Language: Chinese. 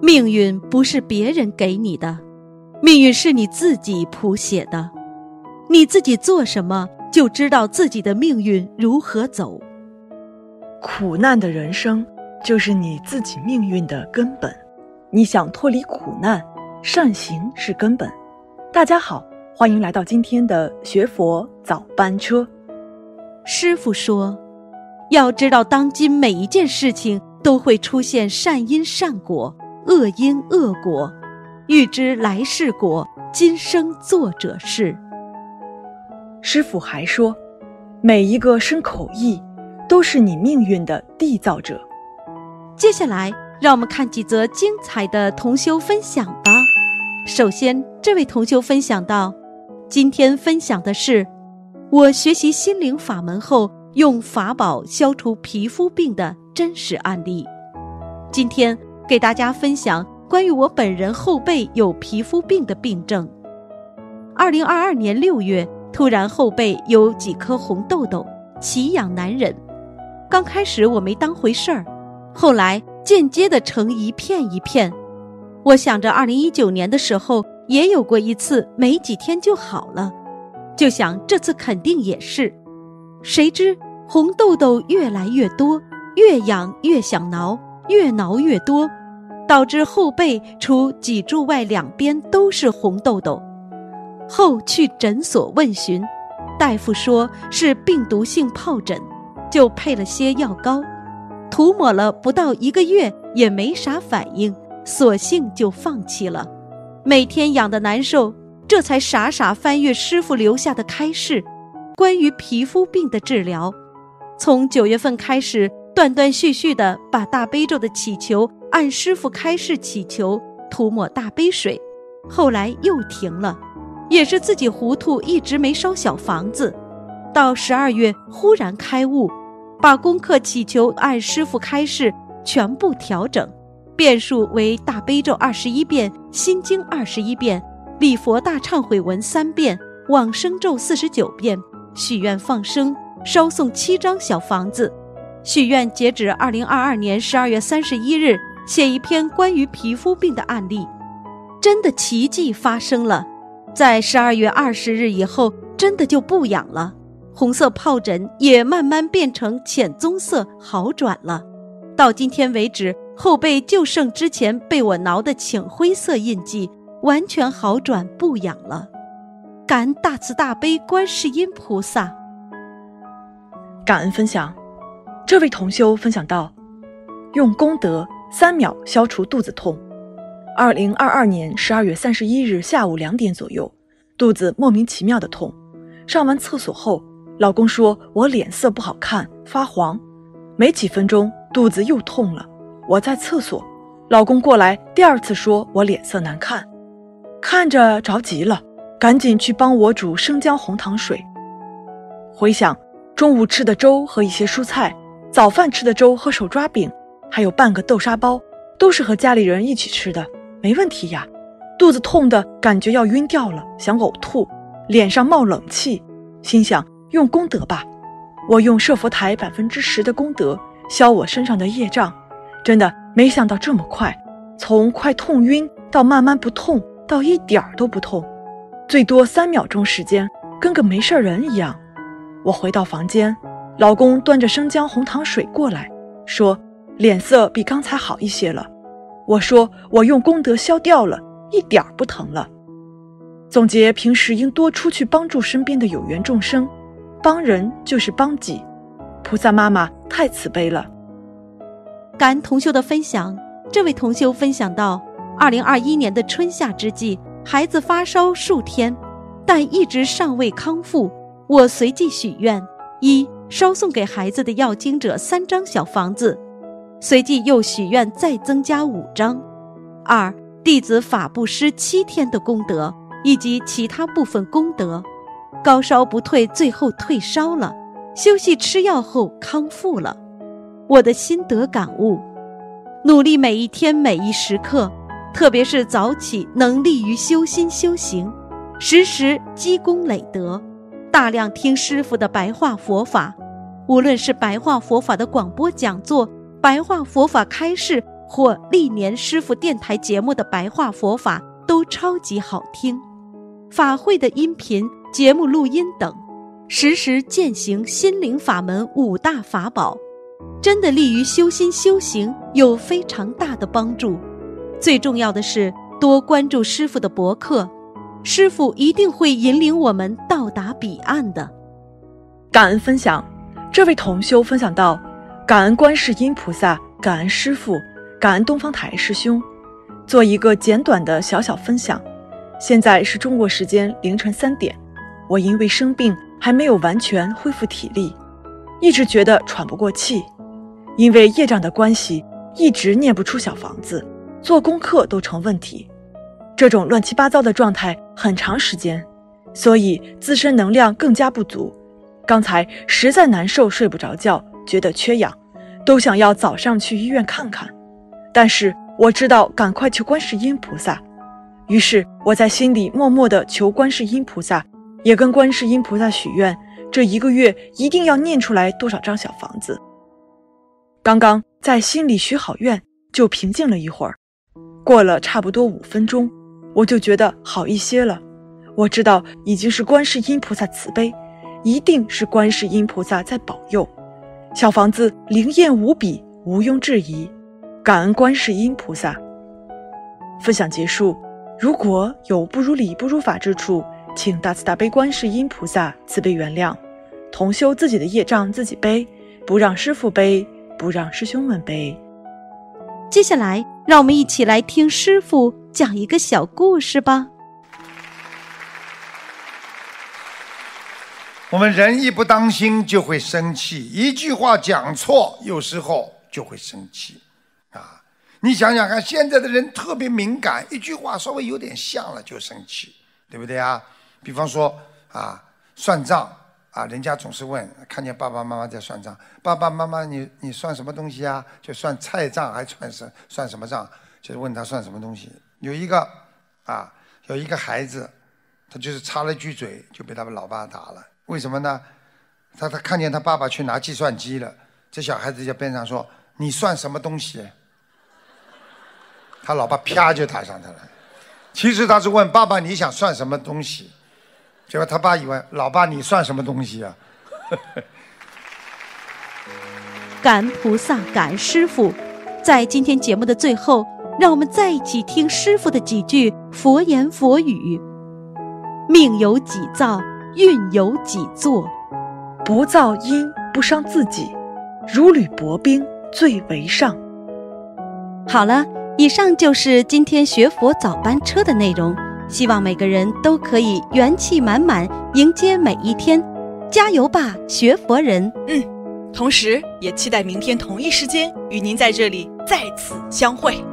命运不是别人给你的，命运是你自己谱写的。你自己做什么，就知道自己的命运如何走。 苦难的人生就是你自己命运的根本。你想脱离苦难，善行是根本。大家好，欢迎来到今天的学佛早班车。 师父说，要知道当今每一件事情都会出现善因善果，恶因恶果，欲知来世果，今生做者是。 师父还说，每一个身口意都是你命运的缔造者。 接下来让我们看几则精彩的同修分享吧。首先，这位同修分享到，今天分享的是我学习心灵法门后用法宝消除皮肤病的真实案例。今天给大家分享关于我本人后背有皮肤病的病症。2022年6月，突然后背有几颗红痘痘，奇痒难忍。刚开始我没当回事儿，后来间接的成一片一片。我想着2019年的时候也有过一次，没几天就好了，就想这次肯定也是。谁知红痘痘越来越多，越痒越想挠，越挠越多，导致后背除脊柱外两边都是红痘痘。后去诊所问询，大夫说是病毒性疱疹，就配了些药膏，涂抹了不到1个月也没啥反应，索性就放弃了。每天痒得难受，这才傻傻翻阅师父留下的开示，关于皮肤病的治疗。从9月份开始，断断续续地把大悲咒的祈求按师父开示祈求，涂抹大杯水，后来又停了，也是自己糊涂，一直没烧小房子。到12月忽然开悟，把功课祈求按师父开示全部调整，遍数为大悲咒21遍，心经21遍，礼佛大忏悔文3遍，往生咒49遍，许愿放生，烧送7张小房子。许愿截止2022年12月31日写一篇关于皮肤病的案例。真的奇迹发生了，在12月20日以后真的就不痒了，红色疱疹也慢慢变成浅棕色，好转了。到今天为止，后背就剩之前被我挠的浅灰色印记，完全好转不痒了。感恩大慈大悲观世音菩萨。 感恩分享。这位同修分享到，用功德3秒消除肚子痛。2022年12月31日下午2点左右，肚子莫名其妙的痛，上完厕所后，老公说我脸色不好看，发黄，没几分钟肚子又痛了。我在厕所，老公过来第2次说我脸色难看，看着着急了，赶紧去帮我煮生姜红糖水。回想中午吃的粥和一些蔬菜，早饭吃的粥和手抓饼，还有半个豆沙包，都是和家里人一起吃的，没问题呀。肚子痛的感觉要晕掉了，想呕吐，脸上冒冷气，心想用功德吧。我用摄佛台10%的功德消我身上的业障，真的没想到这么快，从快痛晕到慢慢不痛，到一点儿都不痛，最多3秒钟时间，跟个没事人一样。我回到房间，老公端着生姜红糖水过来，说脸色比刚才好一些了。我说我用功德消掉了，一点儿不疼了。总结平时应多出去帮助身边的有缘众生，帮人就是帮己，菩萨妈妈太慈悲了。 感恩同修的分享。这位同修分享到，2021年的春夏之际，孩子发烧数天，但一直尚未康复。我随即许愿：1. 烧送给孩子的要经者3张小房子，随即又许愿再增加5张。2. 弟子法布施7天的功德，以及其他部分功德。高烧不退，最后退烧了，休息吃药后康复了。我的心得感悟：努力每一天每一时刻，特别是早起能利于修心修行，时时积功累德，大量听师父的白话佛法，无论是白话佛法的广播讲座、白话佛法开示， 或历年师父电台节目的白话佛法都超级好听，法会的音频、节目录音等，时时践行心灵法门5大法宝，真的利于修心修行，有非常大的帮助。最重要的是多关注师父的博客，师父一定会引领我们到达彼岸的。 感恩分享，这位同修分享到：感恩观世音菩萨，感恩师父，感恩东方台师兄。做一个简短的小小分享。现在是中国时间凌晨3点，我因为生病还没有完全恢复体力，一直觉得喘不过气，因为业障的关系，一直念不出小房子，做功课都成问题。这种乱七八糟的状态很长时间，所以自身能量更加不足。刚才实在难受，睡不着觉，觉得缺氧，都想要早上去医院看看。但是我知道赶快求观世音菩萨，于是我在心里默默地求观世音菩萨，也跟观世音菩萨许愿，这1个月一定要念出来多少张小房子。刚刚在心里许好愿，就平静了一会儿，过了差不多5分钟，我就觉得好一些了。我知道已经是观世音菩萨慈悲，一定是观世音菩萨在保佑，小房子灵验无比，毋庸置疑。感恩观世音菩萨。分享结束，如果有不如理不如法之处，请大慈大悲观世音菩萨慈悲原谅。同修自己的业障自己背，不让师父背，不让师兄们背。 接下来让我们一起来听师父讲一个小故事吧。 我们人一不当心就会生气，一句话讲错有时候就会生气啊！你想想看，现在的人特别敏感，一句话稍微有点像了就生气，对不对啊？比方说啊，算账啊，人家总是问，看见爸爸妈妈在算账，爸爸妈妈你算什么东西啊？就算菜账还算什么账？就是问他算什么东西。有一个孩子，他就是插了句嘴就被他老爸打了。为什么呢？他看见他爸爸去拿计算机了，这小孩子在边上说：“你算什么东西？”他老爸啪就打上他了。其实他是问爸爸：“你想算什么东西？”结果他爸以为：“老爸，你算什么东西啊？” 感恩菩萨，感恩师父。在今天节目的最后，让我们再一起听师父的几句佛言佛语：命由己造，运由己作， 不造因，不伤自己，如履薄冰，最为上。 好了，以上就是今天学佛早班车的内容，希望每个人都可以元气满满，迎接每一天。加油吧，学佛人！ 同时也期待明天同一时间与您在这里再次相会。